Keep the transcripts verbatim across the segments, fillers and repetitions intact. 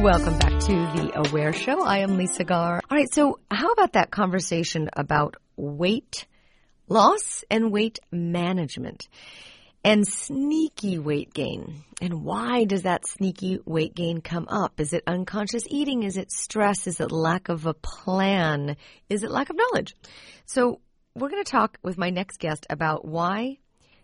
Welcome back to The Aware Show. I am Lisa Garr. All right, so how about that conversation about weight loss and weight management and sneaky weight gain? And why does that sneaky weight gain come up? Is it unconscious eating? Is it stress? Is it lack of a plan? Is it lack of knowledge? So we're going to talk with my next guest about why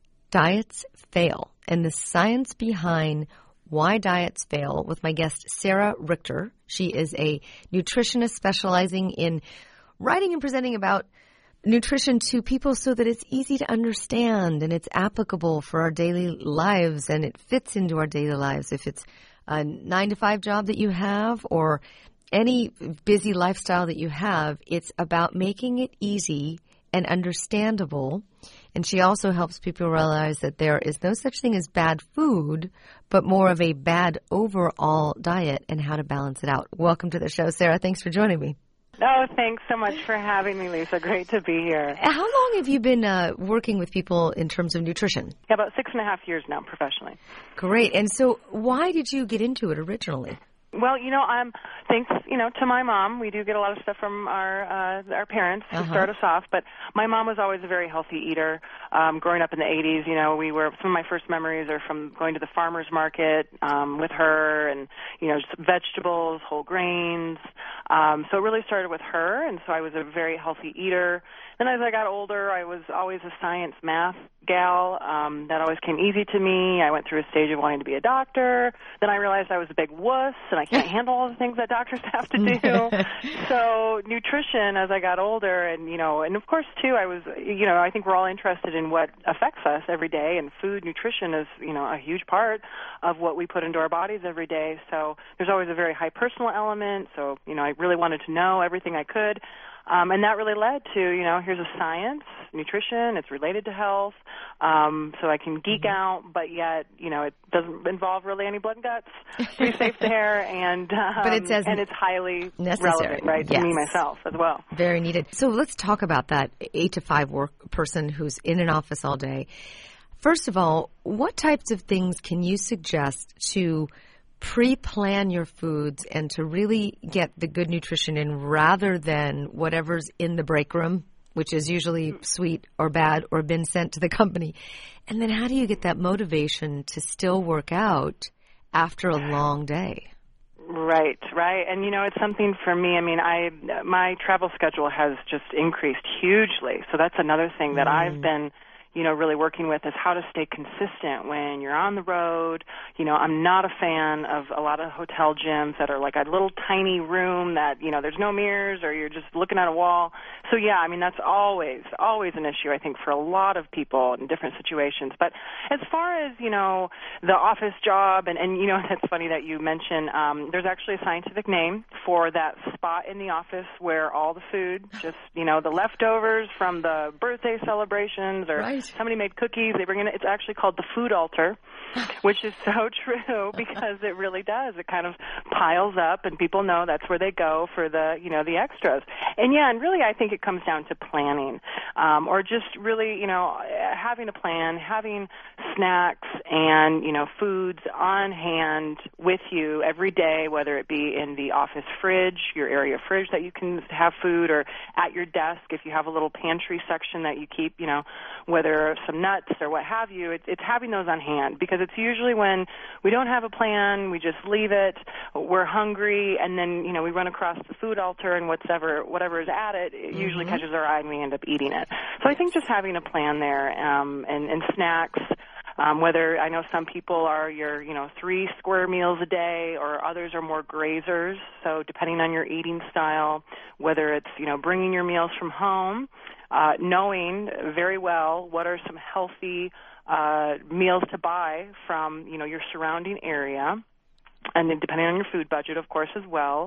diets fail and the science behind why diets fail with my guest, Sarah Richter. She is a nutritionist specializing in writing and presenting about nutrition to people so that it's easy to understand and it's applicable for our daily lives and it fits into our daily lives. If it's a nine to five job that you have or any busy lifestyle that you have, it's about making it easy and understandable. And she also helps people realize that there is no such thing as bad food, but more of a bad overall diet and how to balance it out. Welcome to the show, Sarah. Thanks for joining me. Oh, thanks so much for having me, Lisa. Great to be here. How long have you been uh, working with people in terms of nutrition? Yeah, about six and a half years now professionally. Great. And so why did you get into it originally? Well, you know, um, thanks, you know, to my mom. We do get a lot of stuff from our uh, our parents to Uh-huh. start us off. But my mom was always a very healthy eater. Um, growing up in the eighties, you know, we were some of my first memories are from going to the farmers market um, with her, and you know, just vegetables, whole grains. Um, so it really started with her, and so I was a very healthy eater. Then as I got older, I was always a science math gal. Um, that always came easy to me. I went through a stage of wanting to be a doctor. Then I realized I was a big wuss, and I can't handle all the things that doctors have to do. So nutrition, as I got older, and you know, and of course too, I was, you know, I think we're all interested in what affects us every day, and food, nutrition is, you know, a huge part of what we put into our bodies every day. So there's always a very high personal element. So you know, I really wanted to know everything I could. Um, and that really led to, you know, here's a science, nutrition, it's related to health, um, so I can geek mm-hmm. out, but yet, you know, it doesn't involve really any blood and guts, pretty safe there, and um, but it says and it's highly necessary. relevant, right, yes. to me myself as well. Very needed. So let's talk about that eight to five work person who's in an office all day. First of all, what types of things can you suggest to pre-plan your foods and to really get the good nutrition in rather than whatever's in the break room, which is usually sweet or bad or been sent to the company? And then how do you get that motivation to still work out after a long day? Right, right. And, you know, it's something for me. I mean, I my travel schedule has just increased hugely. So that's another thing that mm. I've been you know, really working with is how to stay consistent when you're on the road. You know, I'm not a fan of a lot of hotel gyms that are like a little tiny room that, you know, there's no mirrors or you're just looking at a wall. So, yeah, I mean, that's always, always an issue, I think, for a lot of people in different situations. But as far as, you know, the office job, and, and you know, it's funny that you mentioned um, there's actually a scientific name for that spot in the office where all the food, just, you know, the leftovers from the birthday celebrations or right. somebody made cookies, they bring in, it's actually called the food altar, which is so true because it really does. It kind of piles up and people know that's where they go for the, you know, the extras. And yeah, and really I think it comes down to planning um, or just really, you know, having a plan, having snacks and, you know, foods on hand with you every day, whether it be in the office fridge, your area fridge that you can have food, or at your desk if you have a little pantry section that you keep, you know, whether some nuts or what have you, it's, it's having those on hand because it's usually when we don't have a plan, we just leave it, we're hungry, and then, you know, we run across the food altar and whatever, whatever is at it, it mm-hmm. usually catches our eye and we end up eating it. So I think just having a plan there um, and, and snacks, Um, whether I know some people are your, you know, three square meals a day or others are more grazers. So depending on your eating style, whether it's, you know, bringing your meals from home, uh, knowing very well what are some healthy uh, meals to buy from, you know, your surrounding area, and then depending on your food budget, of course, as well.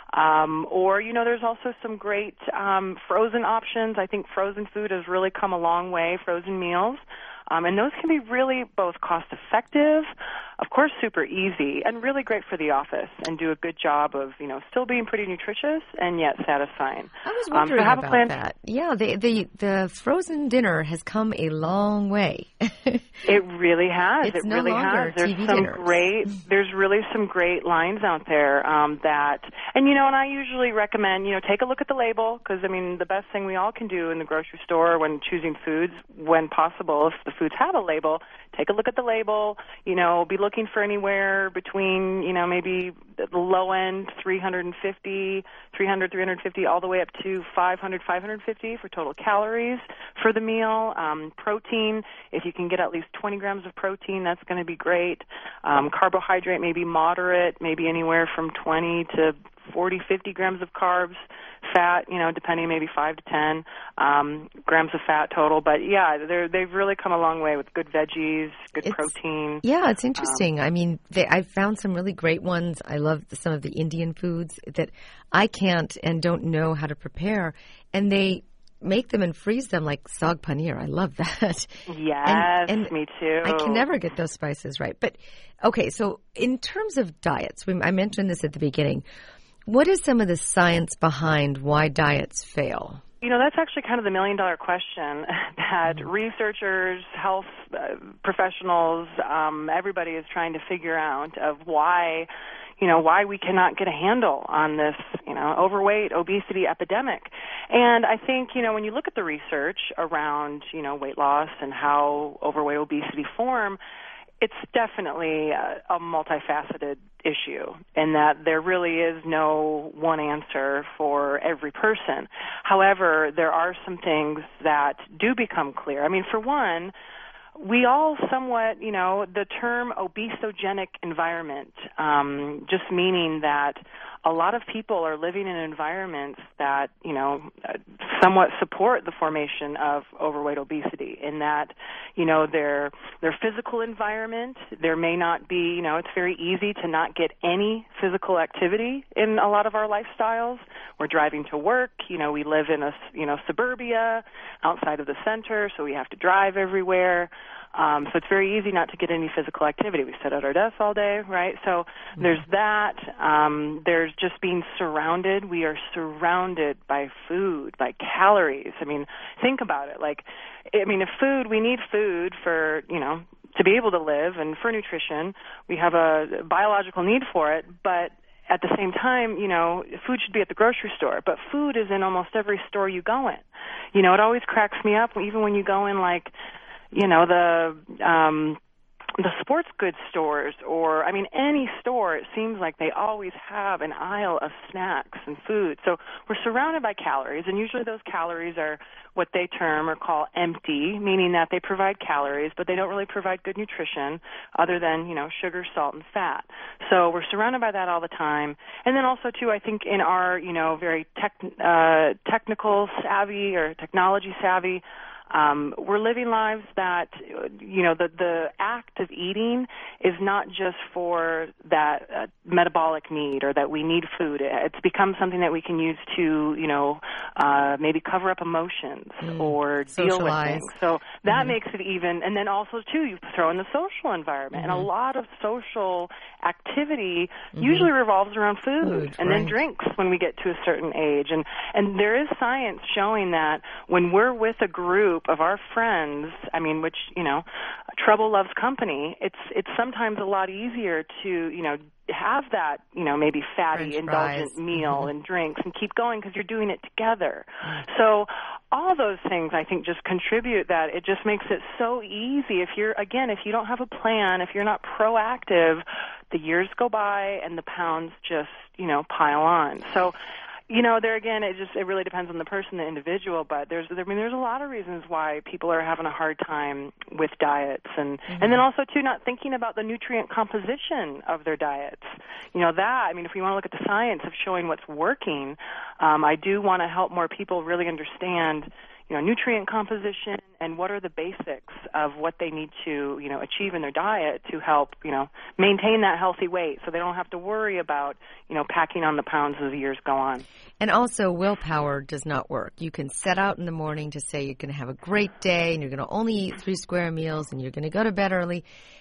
Um, or, you know, there's also some great um, frozen options. I think frozen food has really come a long way, frozen meals. Um, and those can be really both cost-effective of course, super easy and really great for the office and do a good job of, you know, still being pretty nutritious and yet satisfying. I was wondering um, so have about a plan. that. Yeah, the, the the frozen dinner has come a long way. It really has. It's it no really longer has. There's T V some dinners. great. There's really some great lines out there um, that, and you know, and I usually recommend, you know, take a look at the label because I mean, the best thing we all can do in the grocery store when choosing foods, when possible, if the foods have a label, take a look at the label. You know, be looking for anywhere between, you know, maybe the low end three hundred fifty, three hundred, three hundred fifty, all the way up to five hundred, five hundred fifty for total calories for the meal. Um, protein, if you can get at least twenty grams of protein, that's going to be great. Um, carbohydrate, maybe moderate, maybe anywhere from twenty to forty, fifty grams of carbs. Fat, you know, depending, maybe five to ten um, grams of fat total. But yeah, they're, they've really come a long way with good veggies, good It's, protein. Yeah, it's interesting. Um, I mean, they, I've found some really great ones. I love the, some of the Indian foods that I can't and don't know how to prepare, and they make them and freeze them like saag paneer. I love that. Yes, and, and me too. I can never get those spices right. But okay, so in terms of diets, we, I mentioned this at the beginning. What is some of the science behind why diets fail? You know, that's actually kind of the million-dollar question that mm-hmm. researchers, health uh, professionals, um, everybody is trying to figure out of why, you know, why we cannot get a handle on this, you know, overweight, obesity epidemic. And I think, you know, when you look at the research around, you know, weight loss and how overweight, obesity form, it's definitely a, a multifaceted issue in that there really is no one answer for every person. However, there are some things that do become clear. I mean, for one, we all somewhat, you know, the term obesogenic environment, um, just meaning that a lot of people are living in environments that, you know, somewhat support the formation of overweight obesity in that, you know, their their physical environment, there may not be, you know, it's very easy to not get any physical activity in a lot of our lifestyles. We're driving to work, you know, we live in a, you know, suburbia outside of the center, so we have to drive everywhere. Um, so it's very easy not to get any physical activity. We sit at our desks all day, right? So mm-hmm. there's that. Um, there's just being surrounded. We are surrounded by food, by calories. I mean, think about it. Like, I mean, if food, we need food for, you know, to be able to live and for nutrition. We have a biological need for it, but at the same time, you know, food should be at the grocery store, but food is in almost every store you go in. You know, it always cracks me up, even when you go in, like, you know, the um, the sports goods stores or, I mean, any store, it seems like they always have an aisle of snacks and food. So we're surrounded by calories, and usually those calories are what they term or call empty, meaning that they provide calories, but they don't really provide good nutrition other than, you know, sugar, salt, and fat. So we're surrounded by that all the time. And then also, too, I think in our, you know, very tech, uh, technical savvy or technology savvy, Um, we're living lives that, you know, the, the act of eating is not just for that uh, metabolic need or that we need food. It's become something that we can use to, you know, uh, maybe cover up emotions mm, or deal with things. So that mm-hmm. makes it even, and then also, too, you throw in the social environment. Mm-hmm. And a lot of social activity mm-hmm. usually revolves around food, food and right. then drinks when we get to a certain age. And, and there is science showing that when we're with a group of our friends, I mean, which, you know, trouble loves company, it's it's sometimes a lot easier to, you know, have that, you know, maybe fatty, French indulgent fries. meal mm-hmm. and drinks and keep going because you're doing it together. Mm-hmm. So all those things, I think, just contribute that it just makes it so easy. If you're, again, if you don't have a plan, if you're not proactive, the years go by and the pounds just, you know, pile on. So, you know, there again, it just it really depends on the person, the individual. But there's, I mean, there's a lot of reasons why people are having a hard time with diets, and mm-hmm. and then also too not thinking about the nutrient composition of their diets. You know that. I mean, if we want to look at the science of showing what's working, um, I do want to help more people really understand, you know, nutrient composition and what are the basics of what they need to, you know, achieve in their diet to help, you know, maintain that healthy weight so they don't have to worry about, you know, packing on the pounds as the years go on. And also, willpower does not work. You can set out in the morning to say you're going to have a great day and you're going to only eat three square meals and you're going to go to bed early.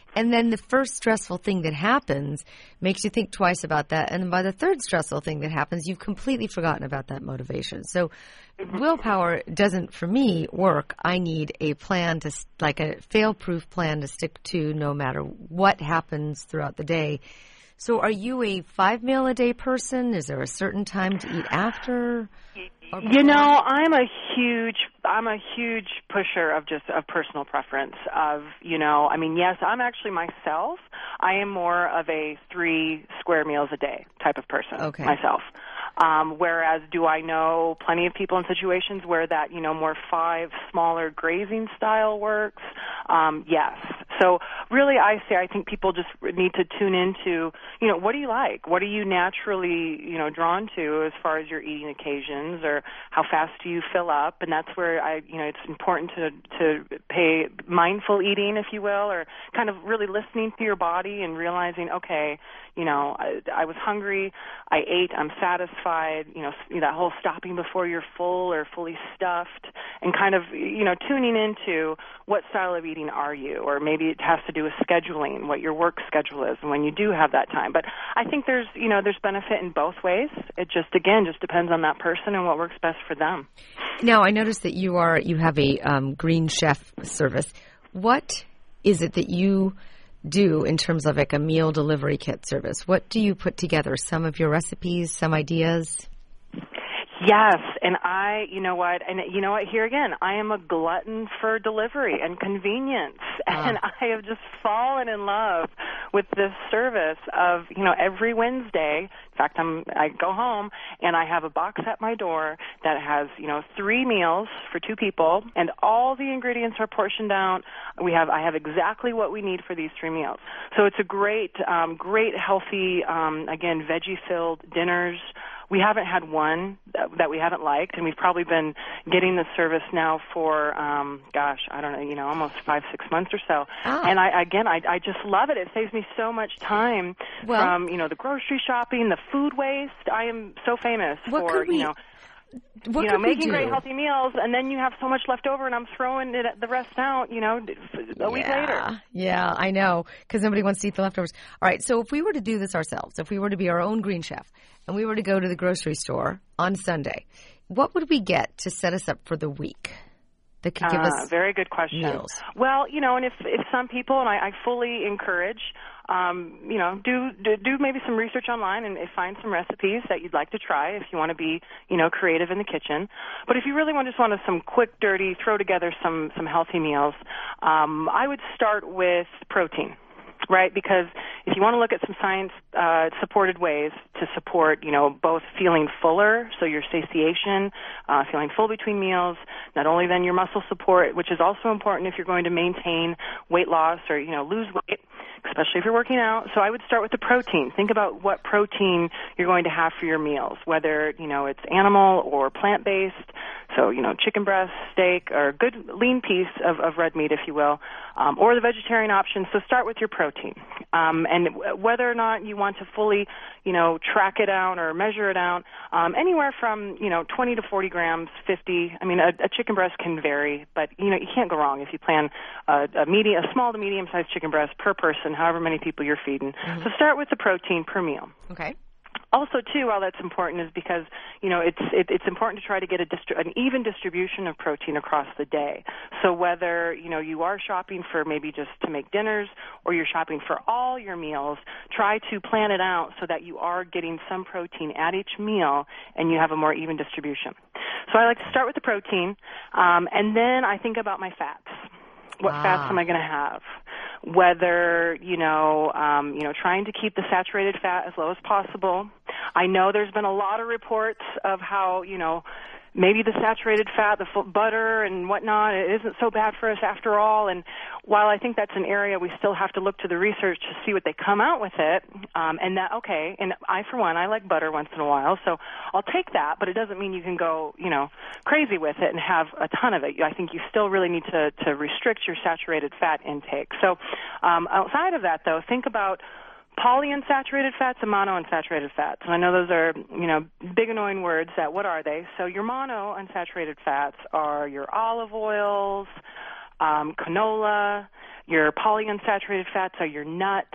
And then the first stressful thing that happens makes you think twice about that. And by the third stressful thing that happens, you've completely forgotten about that motivation. So willpower doesn't, for me, work. I need a plan to, like a fail-proof plan to stick to no matter what happens throughout the day. So are you a five-meal-a-day person? Is there a certain time to eat after? You know, I'm a huge, I'm a huge pusher of just, of personal preference of, you know, I mean, yes, I'm actually myself, I am more of a three square meals a day type of person okay. myself. Um, whereas do I know plenty of people in situations where that, you know, more five smaller grazing style works? Um, yes. So really I say I think people just need to tune into, you know, what do you like? What are you naturally, you know, drawn to as far as your eating occasions, or how fast do you fill up? And that's where I, you know, it's important to, to pay mindful eating, if you will, or kind of really listening to your body and realizing, okay, you know, I, I was hungry, I ate, I'm satisfied, you know, that whole stopping before you're full or fully stuffed, and kind of, you know, tuning into what style of eating are you, or maybe it has to do with scheduling, what your work schedule is, and when you do have that time. But I think there's, you know, there's benefit in both ways. It just, again, just depends on that person and what works best for them. Now, I noticed that you are, you have a um, Green Chef service. What is it that you do in terms of like a meal delivery kit service? What do you put together? Some of your recipes, some ideas? Yes, and I, you know what, and you know what, here again, I am a glutton for delivery and convenience, uh. and I have just fallen in love with this service of, you know, every Wednesday, in fact, I'm, I go home, and I have a box at my door that has, you know, three meals for two people, and all the ingredients are portioned out. We have, I have exactly what we need for these three meals. So it's a great, um, great, healthy, um, again, veggie-filled dinners. We haven't had one that, that we haven't liked, and we've probably been getting the service now for, um, gosh, I don't know, you know, almost five, six months or so. Ah. And I, again, I, I just love it. It saves me so much time well, from, you know, the grocery shopping, the food waste. I am so famous for, we, you know, what you know, making do? great healthy meals, and then you have so much left over, and I'm throwing it, the rest out, you know, a yeah. week later. Yeah, I know, because nobody wants to eat the leftovers. All right, so if we were to do this ourselves, if we were to be our own Green Chef, and we were to go to the grocery store on Sunday, what would we get to set us up for the week that could give uh, us very good question. meals? Well, you know, and if, if some people, and I, I fully encourage, um, you know, do, do do maybe some research online and find some recipes that you'd like to try if you want to be, you know, creative in the kitchen. But if you really want just want to some quick, dirty, throw together some, some healthy meals, um, I would start with protein. Right, because if you want to look at some science-supported uh, ways to support, you know, both feeling fuller, so your satiation, uh, feeling full between meals, not only then your muscle support, which is also important if you're going to maintain weight loss or, you know, lose weight, especially if you're working out. So I would start with the protein. Think about what protein you're going to have for your meals, whether, you know, it's animal or plant-based. So, you know, chicken breast, steak, or a good lean piece of, of red meat, if you will, um, or the vegetarian option. So start with your protein. Um, and whether or not you want to fully, you know, track it out or measure it out, um, anywhere from, you know, twenty to forty grams, fifty. I mean, a, a chicken breast can vary, but, you know, you can't go wrong if you plan a, a, medium, a small to medium-sized chicken breast per person, however many people you're feeding. Mm-hmm. So start with the protein per meal. Okay. Also, too, while that's important is because, you know, it's it, it's important to try to get a distri- an even distribution of protein across the day. So whether, you know, you are shopping for maybe just to make dinners or you're shopping for all your meals, try to plan it out so that you are getting some protein at each meal and you have a more even distribution. So I like to start with the protein, um, and then I think about my fats. What ah. fats am I going to have? Whether, you know, um, you know, trying to keep the saturated fat as low as possible. I know there's been a lot of reports of how, you know, maybe the saturated fat, the butter and whatnot, it isn't so bad for us after all. And while I think that's an area we still have to look to the research to see what they come out with it, um, and that, okay, and I, for one, I like butter once in a while, so I'll take that, but it doesn't mean you can go, you know, crazy with it and have a ton of it. I think you still really need to, to restrict your saturated fat intake. So um, outside of that, though, think about polyunsaturated fats and monounsaturated fats. And I know those are, you know, big annoying words. That what are they? So your monounsaturated fats are your olive oils, um, canola. Your polyunsaturated fats are your nuts.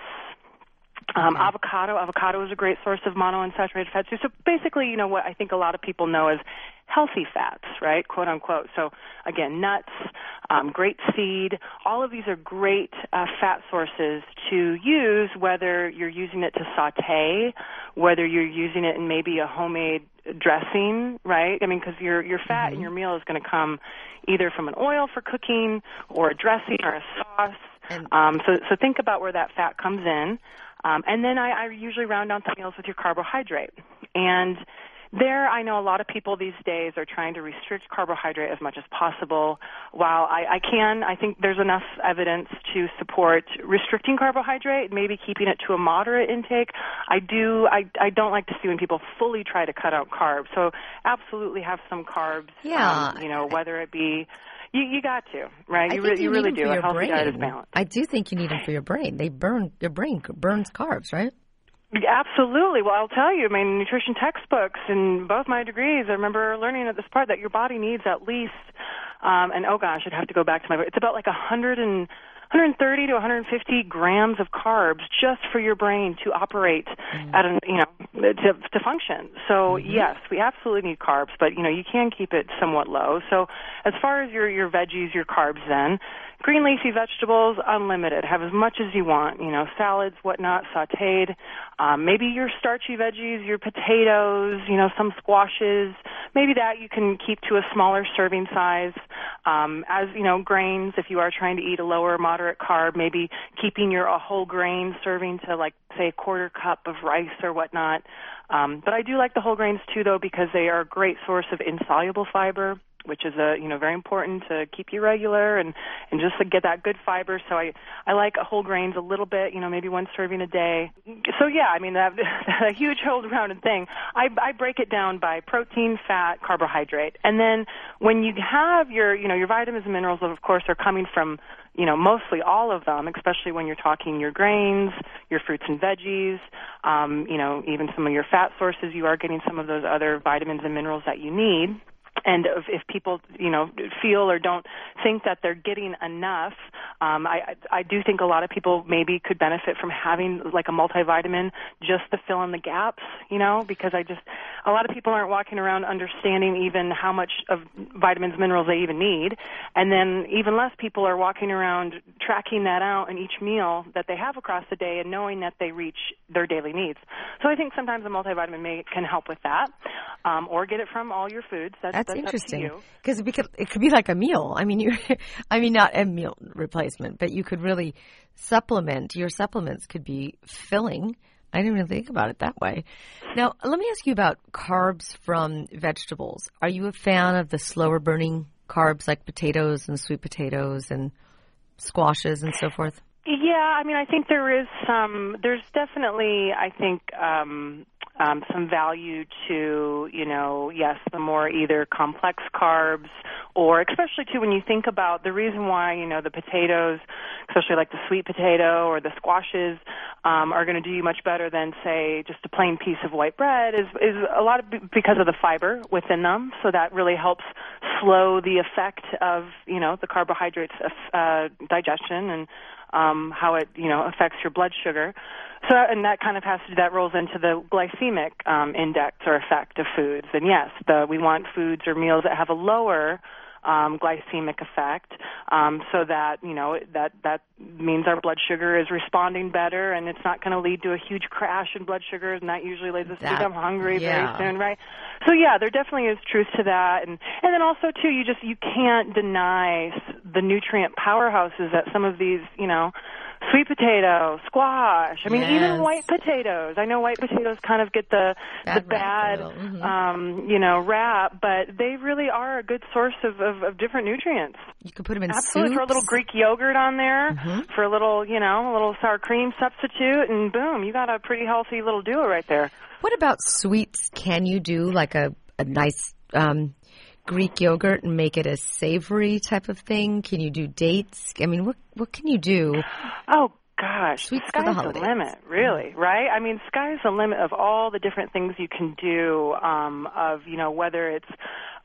Um, Okay. Avocado. Avocado is a great source of monounsaturated fats. So basically, you know, what I think a lot of people know as healthy fats, right, quote unquote. So again, nuts, um, grape seed, all of these are great uh, fat sources to use, whether you're using it to saute, whether you're using it in maybe a homemade dressing, right? I mean, because your your fat Mm-hmm. in your meal is going to come either from an oil for cooking or a dressing or a sauce. And Um, so, so think about where that fat comes in. Um, and then I, I usually round out the meals with your carbohydrate. And there, I know a lot of people these days are trying to restrict carbohydrate as much as possible. While I, I can, I think there's enough evidence to support restricting carbohydrate, maybe keeping it to a moderate intake. I do, I, I don't like to see when people fully try to cut out carbs. So absolutely have some carbs. Yeah. Um, you know, whether it be You, you got to, right? I You, think re- you, you need really them do. for A your healthy brain. diet is balanced. I do think you need them for your brain. They burn your brain burns carbs, right? Absolutely. Well, I'll tell you, I mean, nutrition textbooks in both my degrees, I remember learning at this part that your body needs at least, um, and oh gosh, I'd have to go back to my, it's about like a hundred and one hundred thirty to one hundred fifty grams of carbs just for your brain to operate mm. at an, you know, to, to function. So mm-hmm. yes, we absolutely need carbs, but you know, you can keep it somewhat low. So as far as your, your veggies, your carbs then, green leafy vegetables, unlimited. Have as much as you want, you know, salads, whatnot, sautéed. Um, maybe your starchy veggies, your potatoes, you know, some squashes. Maybe that you can keep to a smaller serving size. Um, as, you know, grains, if you are trying to eat a lower moderate carb, maybe keeping your a whole grain serving to, like, say, a quarter cup of rice or whatnot. Um, but I do like the whole grains, too, though, because they are a great source of insoluble fiber, which is a you know very important to keep you regular and and just to get that good fiber. So I I like whole grains a little bit, you know, maybe one serving a day. So yeah, I mean that a huge whole rounded thing. I I break it down by protein, fat, carbohydrate, and then when you have your you know your vitamins and minerals, of course, are coming from you know mostly all of them, especially when you're talking your grains, your fruits and veggies, um, you know even some of your fat sources. You are getting some of those other vitamins and minerals that you need. And if, if people, you know, feel or don't think that they're getting enough, um, I, I do think a lot of people maybe could benefit from having like a multivitamin just to fill in the gaps, you know, because I just, a lot of people aren't walking around understanding even how much of vitamins, minerals they even need. And then even less people are walking around tracking that out in each meal that they have across the day and knowing that they reach their daily needs. So I think sometimes a multivitamin may, can help with that, um, or get it from all your foods. That's, That's That's interesting because it, it could be like a meal. I mean, you, I mean, not a meal replacement, but you could really supplement. Your supplements could be filling. I didn't really think about it that way. Now, let me ask you about carbs from vegetables. Are you a fan of the slower burning carbs like potatoes and sweet potatoes and squashes and so forth? Yeah, I mean, I think there is some. There's definitely, I think. Um, Um, some value to, you know, yes, the more either complex carbs or especially, too, when you think about the reason why, you know, the potatoes, especially like the sweet potato or the squashes, um, are going to do you much better than, say, just a plain piece of white bread is, is a lot of because of the fiber within them. So that really helps slow the effect of, you know, the carbohydrates uh, digestion and um, how it, you know, affects your blood sugar. So, and that kind of has to, that rolls into the glycemic um, index or effect of foods. And yes, the, we want foods or meals that have a lower um, glycemic effect, um, so that, you know, that, that means our blood sugar is responding better and it's not going to lead to a huge crash in blood sugar, and that usually leads us to become hungry yeah. very soon, right? So yeah, there definitely is truth to that. And, and then also too, you just, you can't deny the nutrient powerhouses that some of these, you know, sweet potato, squash. I mean, yes. even white potatoes. I know white potatoes kind of get the bad the bad, mm-hmm. um, you know, rap, but they really are a good source of, of, of different nutrients. You could put them in Absolutely. soups. Throw a little Greek yogurt on there mm-hmm. for a little, you know, a little sour cream substitute, and boom, you got a pretty healthy little duo right there. What about sweets? Can you do like a, a nice um, Greek yogurt and make it a savory type of thing? Can you do dates? I mean, what what can you do? Oh, gosh, sweets sky's for the the holidays. limit, really, right? I mean, sky's the limit of all the different things you can do, um, of, you know, whether it's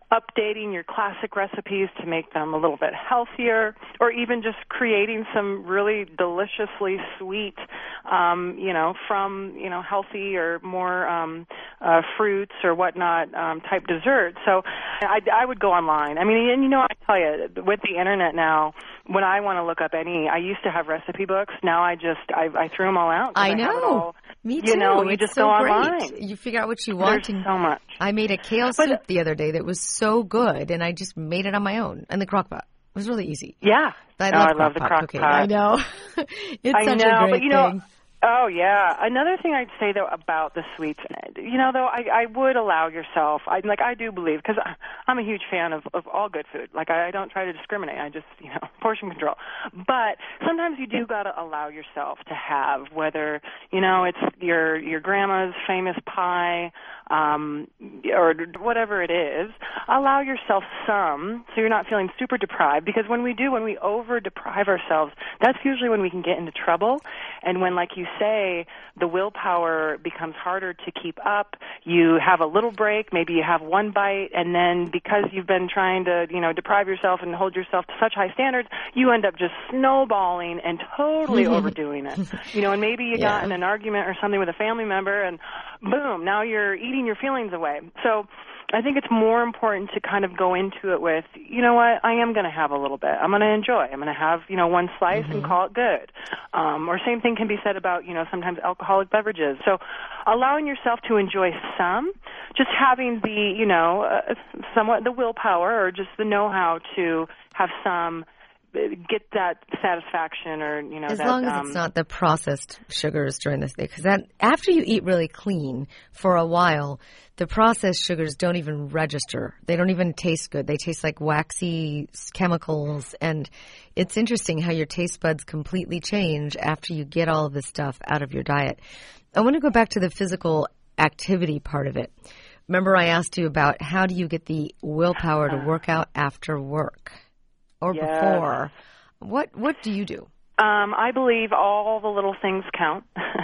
updating your classic recipes to make them a little bit healthier, or even just creating some really deliciously sweet, um, you know, from, you know, healthy or more um, uh, fruits or whatnot um, type desserts. So I, I would go online. I mean, and you know, I tell you, with the internet now, when I want to look up any, I used to have recipe books. Now I just, I, I threw them all out. I I know. have it all, Me too. You know, you it's just so go great. online. You figure out what you want. There's so much. I made a kale But, soup the other day that was so good, and I just made it on my own in the crock pot. It was really easy. Yeah. I oh, love, I love the crock okay, pot. I know. It's I such know, a great but you know, thing. Oh, yeah. Another thing I'd say, though, about the sweets, you know, though, I, I would allow yourself, I, like, I do believe, because I'm a huge fan of, of all good food. Like, I, I don't try to discriminate. I just, you know, portion control. But sometimes you do got to allow yourself to have, whether, you know, it's your, your grandma's famous pie, um, or whatever it is, allow yourself some so you're not feeling super deprived, because when we do, when we over-deprive ourselves, that's usually when we can get into trouble. And when, like you say, the willpower becomes harder to keep up, you have a little break, maybe you have one bite, and then because you've been trying to, you know, deprive yourself and hold yourself to such high standards, you end up just snowballing and totally overdoing it. You know, and maybe you Yeah. got in an argument or something with a family member, and boom, now you're eating your feelings away. So I think it's more important to kind of go into it with, you know what, I am going to have a little bit. I'm going to enjoy. I'm going to have, you know, one slice mm-hmm. and call it good. Um, or same thing can be said about, you know, sometimes alcoholic beverages. So allowing yourself to enjoy some, just having the, you know, uh, somewhat the willpower or just the know-how to have some, get that satisfaction, or you know, as that, long as um, it's not the processed sugars during this day, because that after you eat really clean for a while, the processed sugars don't even register. They don't even taste good. They taste like waxy chemicals, and it's interesting how your taste buds completely change after you get all of this stuff out of your diet. I want to go back to the physical activity part of it. Remember, I asked you about how do you get the willpower to work out after work? Or yes. before. What what do you do? Um, I believe all the little things count.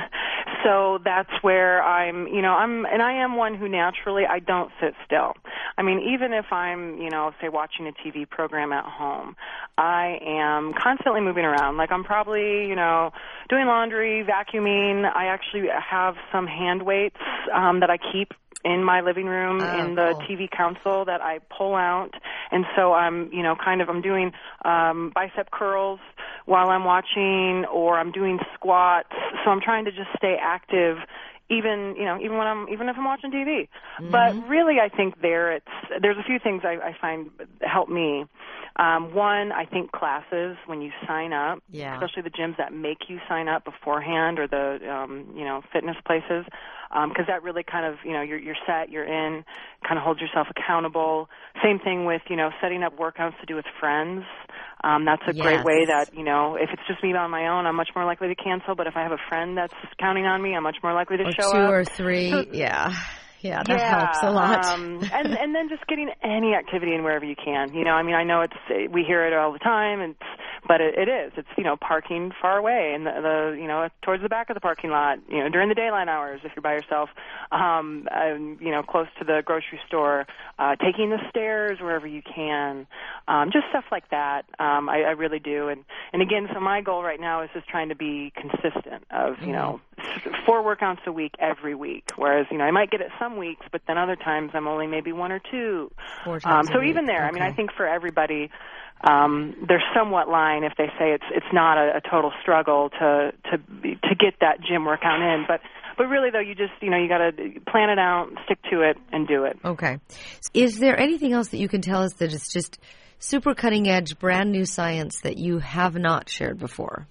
So that's where I'm, you know, I'm, and I am one who naturally, I don't sit still. I mean, even if I'm, you know, say watching a T V program at home, I am constantly moving around. Like I'm probably, you know, doing laundry, vacuuming. I actually have some hand weights um, that I keep in my living room oh, in the cool. T V console that I pull out. And so I'm, you know, kind of, I'm doing um, bicep curls while I'm watching, or I'm doing squats. So I'm trying to just stay active, even, you know, even when I'm, even if I'm watching T V. Mm-hmm. But really, I think there it's, there's a few things I, I find help me. Um, one, I think classes, when you sign up, yeah. especially the gyms that make you sign up beforehand, or the, um, you know, fitness places, because um, that really kind of, you know, you're, you're set, you're in, kind of holds yourself accountable. Same thing with, you know, setting up workouts to do with friends. Um, that's a yes. great way that, you know, if it's just me on my own, I'm much more likely to cancel. But if I have a friend that's counting on me, I'm much more likely to or show two up. Two or three, so, yeah. Yeah, that yeah, helps a lot. um, and and then just getting any activity in wherever you can. You know, I mean, I know it's we hear it all the time, and but it, it is. It's, you know, parking far away and the, the you know towards the back of the parking lot. You know, during the daylight hours if you're by yourself. Um, and, you know, close to the grocery store. Uh, taking the stairs wherever you can. Um, just stuff like that. Um, I, I really do. And and again, so my goal right now is just trying to be consistent. Of you mm-hmm. know, four workouts a week every week. Whereas you know, I might get it some weeks, but then other times I'm only maybe one or two. Four times um, so a week. even there, okay. I mean, I think for everybody, um, they're somewhat lying if they say it's it's not a, a total struggle to to to get that gym workout in. But but really though, you just you know you got to plan it out, stick to it, and do it. Okay. Is there anything else that you can tell us that is just super cutting edge, brand new science that you have not shared before?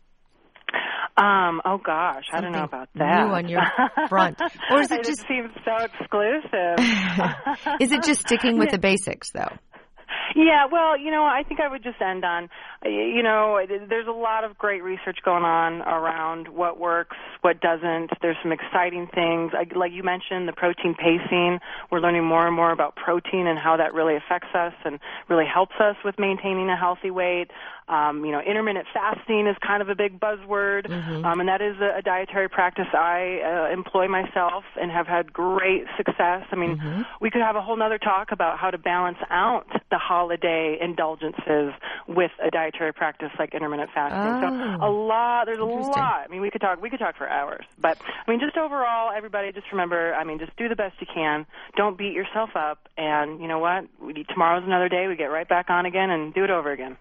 Um, oh gosh, Something I don't know about that. New on your front. Or is it, it just seems so exclusive. Is it just sticking with yeah. the basics though? Yeah, well, you know, I think I would just end on, you know, there's a lot of great research going on around what works, what doesn't. There's some exciting things. Like you mentioned, the protein pacing. We're learning more and more about protein and how that really affects us and really helps us with maintaining a healthy weight. Um, you know, intermittent fasting is kind of a big buzzword, mm-hmm. um, and that is a, a dietary practice I uh, employ myself and have had great success. I mean, mm-hmm. we could have a whole nother talk about how to balance out the holiday indulgences with a dietary practice like intermittent fasting. Oh, so a lot, there's a lot. I mean, we could talk, we could talk for hours. But I mean, just overall, everybody, just remember, I mean, just do the best you can. Don't beat yourself up. And you know what? We, tomorrow's another day. We get right back on again and do it over again.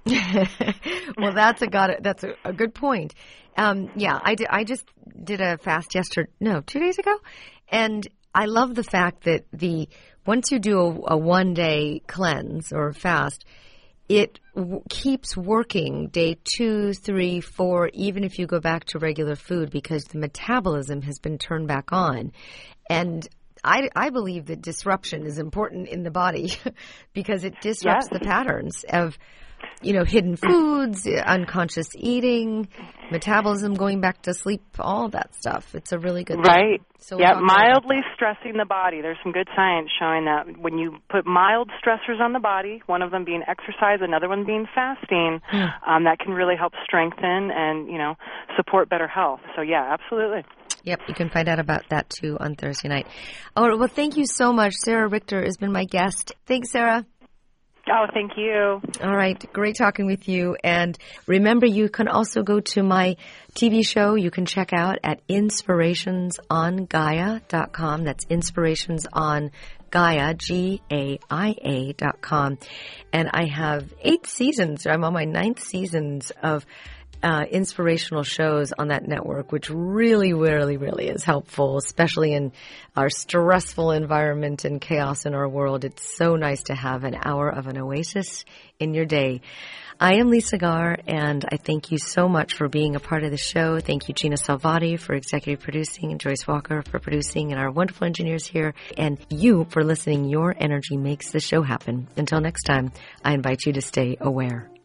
Well, that's a got it. That's a, a good point. Um, yeah, I did, I just did a fast yesterday. No, two days ago, and I love the fact that the once you do a, a one day cleanse or fast, it w- keeps working day two, three, four, even if you go back to regular food, because the metabolism has been turned back on, and I, I believe that disruption is important in the body because it disrupts yes. the patterns of, you know, hidden foods, unconscious eating, metabolism, going back to sleep, all that stuff. It's a really good right. thing. So yeah, mildly stressing the body. There's some good science showing that when you put mild stressors on the body, one of them being exercise, another one being fasting, yeah. um, that can really help strengthen and, you know, support better health. So, yeah, absolutely. Yep, you can find out about that, too, on Thursday night. Oh, well, thank you so much. Sarah Richter has been my guest. Thanks, Sarah. Oh, thank you. All right. Great talking with you. And remember, you can also go to my T V show you can check out at inspirations on gaia dot com. That's Inspirations on Gaia, G A I A dot com. And I have eight seasons. I'm on my ninth seasons of Uh, inspirational shows on that network, which really, really, really is helpful, especially in our stressful environment and chaos in our world. It's so nice to have an hour of an oasis in your day. I am Lisa Garr, and I thank you so much for being a part of the show. Thank you, Gina Salvati, for executive producing, and Joyce Walker for producing, and our wonderful engineers here, and you for listening. Your energy makes the show happen. Until next time, I invite you to stay aware.